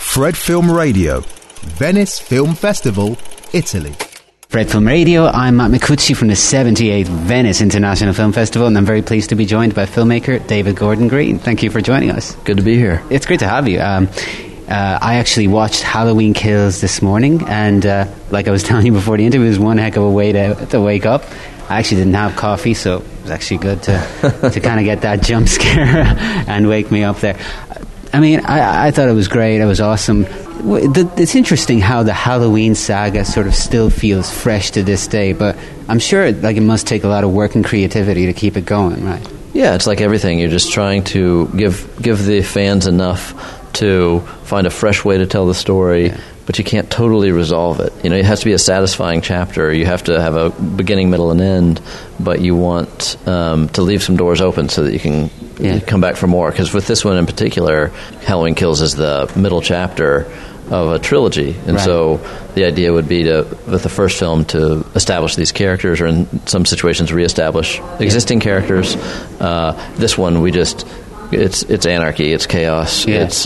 Fred Film Radio, Venice Film Festival, Italy. Fred Film Radio, I'm Matt Micucci from the 78th Venice International Film Festival, and I'm very pleased to be joined by filmmaker David Gordon Green. Thank you for joining us. Good to be here. It's great to have you. I actually watched Halloween Kills this morning, and like I was telling you before the interview, it was one heck of a way to wake up. I actually didn't have coffee, so it was actually good to kind of get that jump scare and wake me up there. I mean, I thought it was great. It was awesome. It's interesting how the Halloween saga sort of still feels fresh to this day, but I'm sure it must take a lot of work and creativity to keep it going, right? Yeah, it's like everything. You're just trying to give the fans enough to find a fresh way to tell the story, yeah. But you can't totally resolve it. You know, it has to be a satisfying chapter. You have to have a beginning, middle, and end, but you want to leave some doors open so that you can come back for more. Because with this one in particular, Halloween Kills is the middle chapter of a trilogy, and right. So the idea would be with the first film, to establish these characters, or in some situations reestablish existing characters. This one, it's anarchy, it's chaos,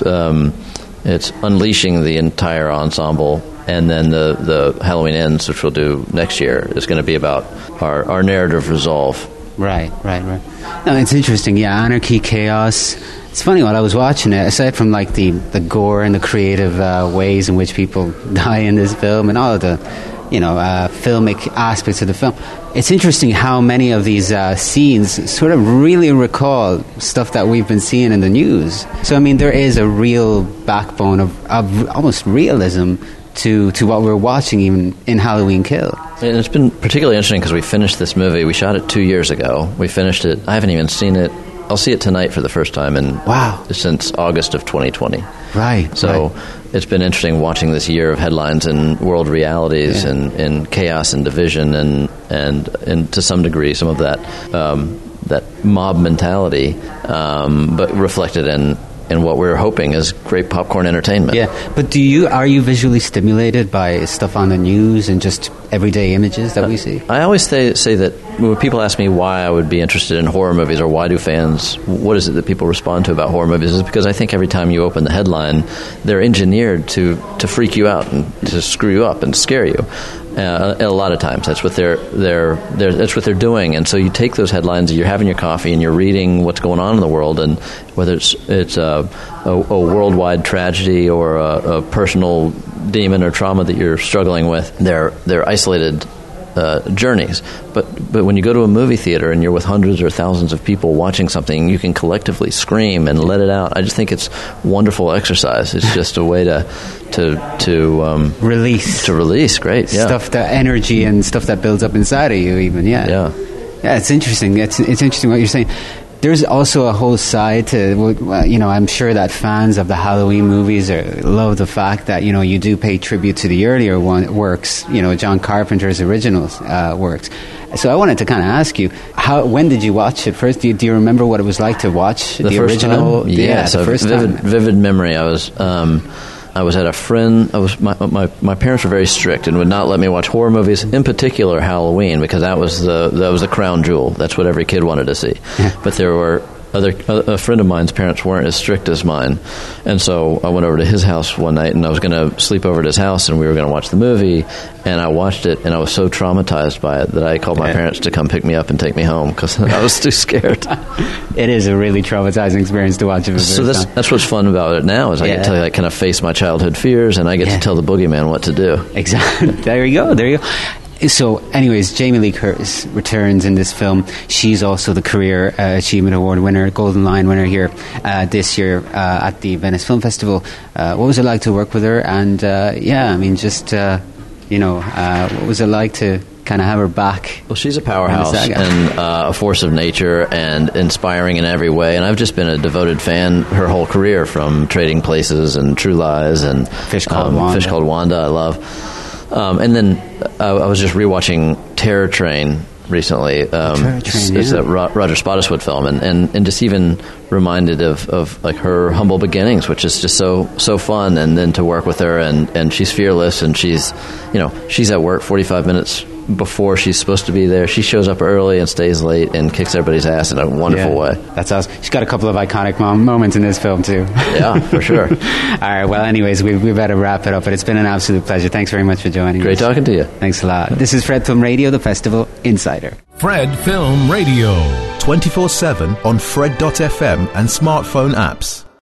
it's unleashing the entire ensemble, and then the Halloween Ends, which we'll do next year, is going to be about our narrative resolve. Right. No, it's interesting. Yeah, anarchy, chaos. It's funny, while I was watching it, aside from like the gore and the creative ways in which people die in this film and all of the filmic aspects of the film, it's interesting how many of these scenes sort of really recall stuff that we've been seeing in the news. So I mean, there is a real backbone of almost realism to what we're watching even in Halloween Kill. And it's been particularly interesting because we finished this movie. We shot it 2 years ago. We finished it. I haven't even seen it. I'll see it tonight for the first time since August of 2020. Right. So it's been interesting watching this year of headlines and world realities and chaos and division and to some degree some of that mob mentality, but reflected in what we're hoping is great popcorn entertainment. Yeah, but are you visually stimulated by stuff on the news and just everyday images that we see? I always say that when people ask me why I would be interested in horror movies, or what is it that people respond to about horror movies, is because I think every time you open the headline, they're engineered to freak you out and to screw you up and scare you. A lot of times, that's what that's what they're doing. And so you take those headlines, you're having your coffee, and you're reading what's going on in the world, and whether it's a worldwide tragedy or a personal demon or trauma that you're struggling with, they're isolated journeys. But when you go to a movie theater and you're with hundreds or thousands of people watching something, you can collectively scream and let it out. I just think it's wonderful exercise. It's just a way to release. To release, great. Yeah. Stuff, that energy and stuff that builds up inside of you, even. Yeah. It's interesting. It's interesting what you're saying. There's also a whole side to, I'm sure that fans of the Halloween movies love the fact that, you do pay tribute to the earlier works, John Carpenter's original works. So I wanted to kind of ask you, when did you watch it first? Do you remember what it was like to watch the original? Time? Yeah, the first time. Vivid memory. I was at a friend. My parents were very strict and would not let me watch horror movies, in particular Halloween, because that was the crown jewel. That's what every kid wanted to see. But there were a friend of mine's parents weren't as strict as mine, and so I went over to his house one night, and I was going to sleep over at his house, and we were going to watch the movie. And I watched it, and I was so traumatized by it that I called my parents to come pick me up and take me home because I was too scared. It is a really traumatizing experience to watch it. So that's what's fun about it now is I get to kind of face my childhood fears, and I get to tell the boogeyman what to do. Exactly. There you go. So, anyways, Jamie Lee Curtis returns in this film. She's also the Career Achievement Award winner, Golden Lion winner here this year at the Venice Film Festival. What was it like to work with her? And, what was it like to kind of have her back? Well, she's a powerhouse and a force of nature and inspiring in every way. And I've just been a devoted fan her whole career, from Trading Places and True Lies and Fish Called Wanda. I love. And then I was just rewatching Terror Train recently. It's a Roger Spottiswoode film, and just even reminded of like her humble beginnings, which is just so fun. And then to work with her, and she's fearless, and she's at work 45 minutes before she's supposed to be there. She shows up early and stays late and kicks everybody's ass in a wonderful way. That's awesome. She's got a couple of iconic moments in this film, too. Yeah, for sure. All right, well, anyways, we better wrap it up, but it's been an absolute pleasure. Thanks very much for joining us. Great talking to you. Thanks a lot. This is Fred Film Radio, the Festival Insider. Fred Film Radio. 24/7 on Fred.fm and smartphone apps.